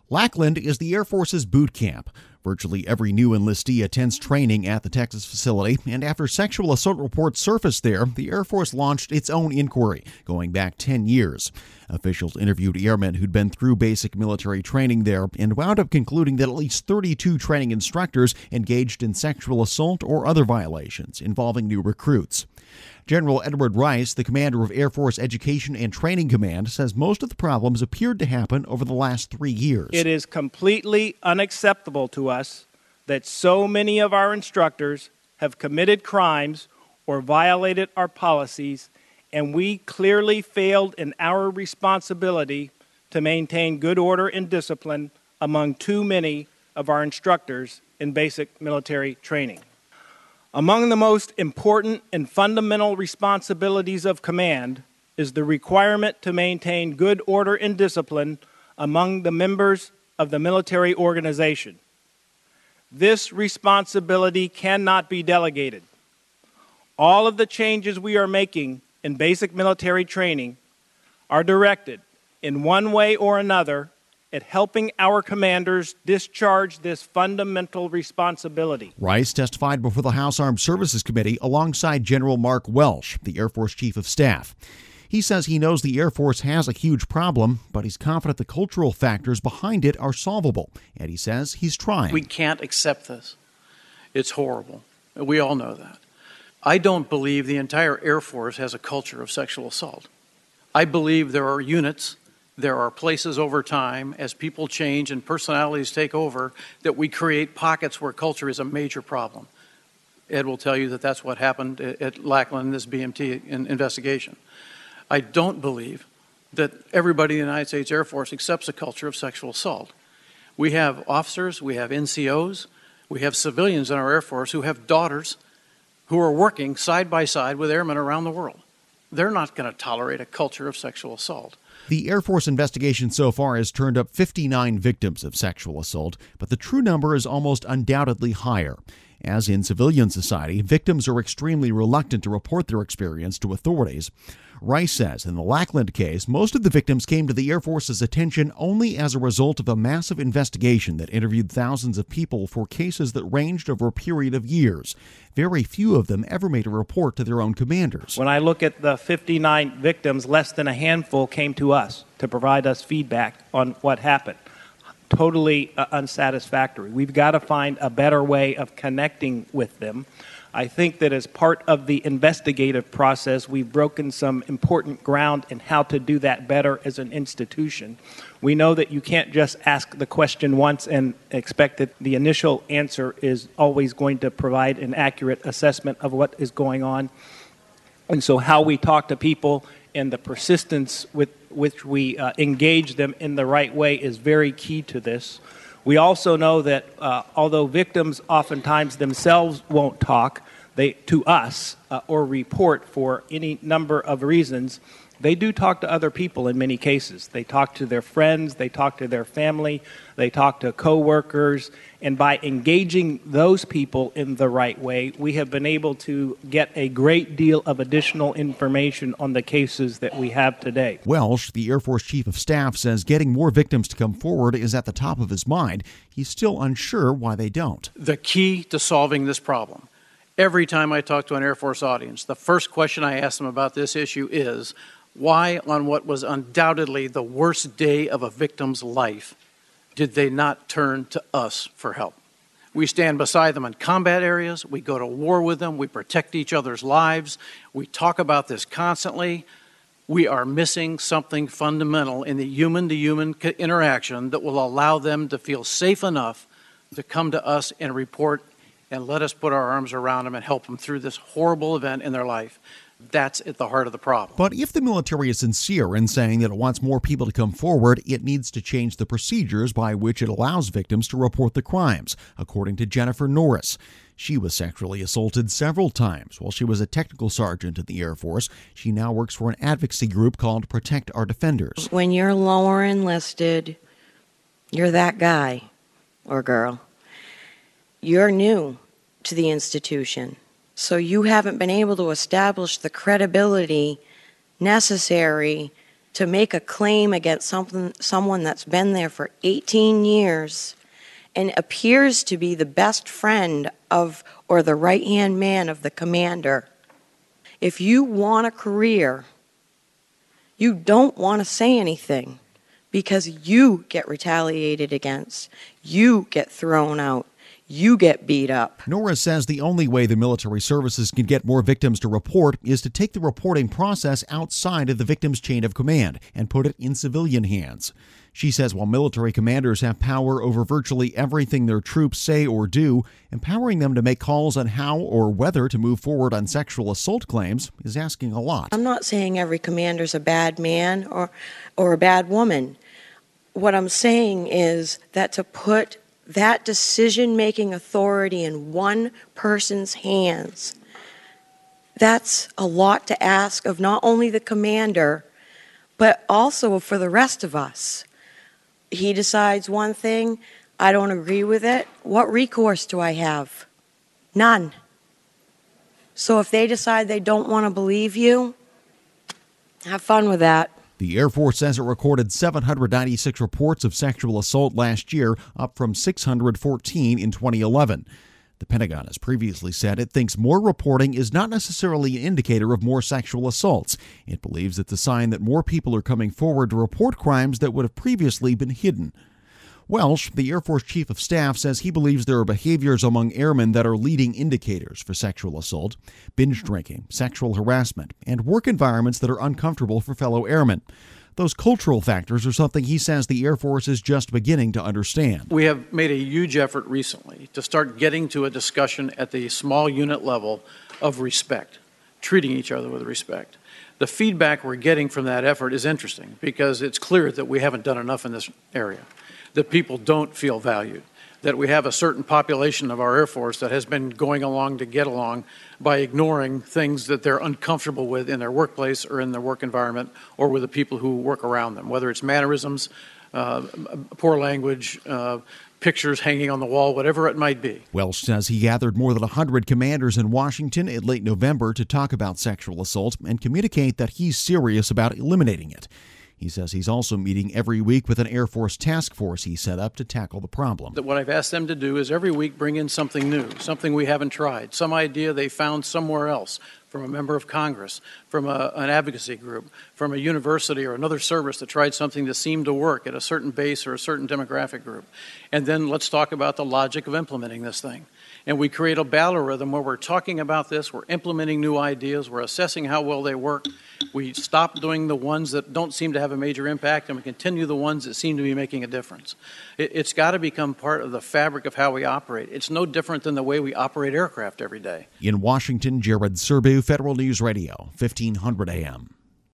Lackland is the Air Force's boot camp. Virtually every new enlistee attends training at the Texas facility, and after sexual assault reports surfaced there, the Air Force launched its own inquiry, going back 10 years. Officials interviewed airmen who'd been through basic military training there and wound up concluding that at least 32 training instructors engaged in sexual assault or other violations involving new recruits. General Edward Rice, the commander of Air Force Education and Training Command, says most of the problems appeared to happen over the last 3 years. It is completely unacceptable to us that so many of our instructors have committed crimes or violated our policies, and we clearly failed in our responsibility to maintain good order and discipline among too many of our instructors in basic military training. Among the most important and fundamental responsibilities of command is the requirement to maintain good order and discipline among the members of the military organization. This responsibility cannot be delegated. All of the changes we are making in basic military training are directed in one way or another at helping our commanders discharge this fundamental responsibility. Rice testified before the House Armed Services Committee alongside General Mark Welsh, the Air Force Chief of Staff. He says he knows the Air Force has a huge problem, but he's confident the cultural factors behind it are solvable, and he says he's trying. We can't accept this. It's horrible. We all know that. I don't believe the entire Air Force has a culture of sexual assault. I believe there are units, there are places over time, as people change and personalities take over, that we create pockets where culture is a major problem. Ed will tell you that that's what happened at Lackland in this BMT investigation. I don't believe that everybody in the United States Air Force accepts a culture of sexual assault. We have officers, we have NCOs, we have civilians in our Air Force who have daughters who are working side by side with airmen around the world. They're not going to tolerate a culture of sexual assault. The Air Force investigation so far has turned up 59 victims of sexual assault, but the true number is almost undoubtedly higher. As in civilian society, victims are extremely reluctant to report their experience to authorities. Rice says in the Lackland case, most of the victims came to the Air Force's attention only as a result of a massive investigation that interviewed thousands of people for cases that ranged over a period of years. Very few of them ever made a report to their own commanders. When I look at the 59 victims, less than a handful came to us to provide us feedback on what happened. Totally unsatisfactory. We've got to find a better way of connecting with them. I think that as part of the investigative process, we've broken some important ground in how to do that better as an institution. We know that you can't just ask the question once and expect that the initial answer is always going to provide an accurate assessment of what is going on. And so how we talk to people and the persistence with which we engage them in the right way is very key to this. We also know that although victims oftentimes themselves won't talk to us or report for any number of reasons, they do talk to other people in many cases. They talk to their friends, they talk to their family, they talk to coworkers, and by engaging those people in the right way, we have been able to get a great deal of additional information on the cases that we have today. Welsh, the Air Force Chief of Staff, says getting more victims to come forward is at the top of his mind. He's still unsure why they don't. The key to solving this problem, every time I talk to an Air Force audience, the first question I ask them about this issue is, why, on what was undoubtedly the worst day of a victim's life, did they not turn to us for help? We stand beside them in combat areas. We go to war with them. We protect each other's lives. We talk about this constantly. We are missing something fundamental in the human-to-human interaction that will allow them to feel safe enough to come to us and report and let us put our arms around them and help them through this horrible event in their life. That's at the heart of the problem. But if the military is sincere in saying that it wants more people to come forward, it needs to change the procedures by which it allows victims to report the crimes, according to Jennifer Norris. She was sexually assaulted several times while she was a technical sergeant in the Air Force. She now works for an advocacy group called Protect Our Defenders. When you're lower enlisted, you're that guy or girl. You're new to the institution. So you haven't been able to establish the credibility necessary to make a claim against someone that's been there for 18 years and appears to be the best friend of or the right-hand man of the commander. If you want a career, you don't want to say anything because you get retaliated against, you get thrown out, you get beat up. Norris says the only way the military services can get more victims to report is to take the reporting process outside of the victim's chain of command and put it in civilian hands. She says while military commanders have power over virtually everything their troops say or do, empowering them to make calls on how or whether to move forward on sexual assault claims is asking a lot. I'm not saying every commander's a bad man or a bad woman. What I'm saying is that to put that decision-making authority in one person's hands, that's a lot to ask of not only the commander, but also for the rest of us. He decides one thing, I don't agree with it. What recourse do I have? None. So if they decide they don't want to believe you, have fun with that. The Air Force says it recorded 796 reports of sexual assault last year, up from 614 in 2011. The Pentagon has previously said it thinks more reporting is not necessarily an indicator of more sexual assaults. It believes it's a sign that more people are coming forward to report crimes that would have previously been hidden. Welsh, the Air Force Chief of Staff, says he believes there are behaviors among airmen that are leading indicators for sexual assault: binge drinking, sexual harassment, and work environments that are uncomfortable for fellow airmen. Those cultural factors are something he says the Air Force is just beginning to understand. We have made a huge effort recently to start getting to a discussion at the small unit level of respect, treating each other with respect. The feedback we're getting from that effort is interesting because it's clear that we haven't done enough in this area, that people don't feel valued, that we have a certain population of our Air Force that has been going along to get along by ignoring things that they're uncomfortable with in their workplace or in their work environment or with the people who work around them, whether it's mannerisms, poor language, pictures hanging on the wall, whatever it might be. Welsh says he gathered more than 100 commanders in Washington in late November to talk about sexual assault and communicate that he's serious about eliminating it. He says he's also meeting every week with an Air Force task force he set up to tackle the problem. What I've asked them to do is every week bring in something new, something we haven't tried, some idea they found somewhere else, from a member of Congress, from an advocacy group, from a university or another service that tried something that seemed to work at a certain base or a certain demographic group. And then let's talk about the logic of implementing this thing. And we create a battle rhythm where we're talking about this, we're implementing new ideas, we're assessing how well they work. We stop doing the ones that don't seem to have a major impact, and we continue the ones that seem to be making a difference. It's got to become part of the fabric of how we operate. It's no different than the way we operate aircraft every day. In Washington, Jared Serbu, Federal News Radio, 1500 AM.